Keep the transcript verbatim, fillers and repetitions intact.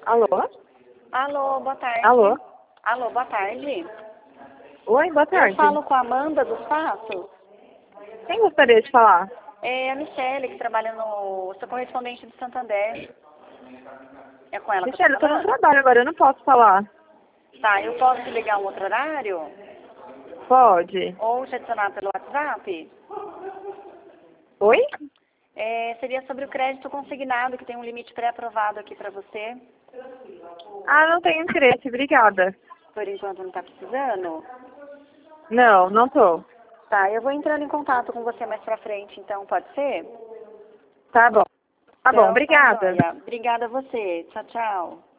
Alô? Alô, boa tarde. Alô? Alô, boa tarde. Oi, boa tarde. Eu falo com a Amanda dos Passos. Quem gostaria de falar? É a Michele, que trabalha no... Sou correspondente do Santander. É com ela que Michelle, eu eu tô tô no falando? trabalho agora, eu não posso falar. Tá, eu posso te ligar um outro horário? Pode. Ou te adicionar pelo WhatsApp? Oi? É, seria sobre o crédito consignado, que tem um limite pré-aprovado aqui pra você. Ah, não tenho interesse, obrigada. Por enquanto não tá precisando? Não, não tô. Tá, eu vou entrando em contato com você mais pra frente, então, pode ser? Tá bom. Tá bom, Então, tá obrigada. joia. Obrigada a você. Tchau, tchau.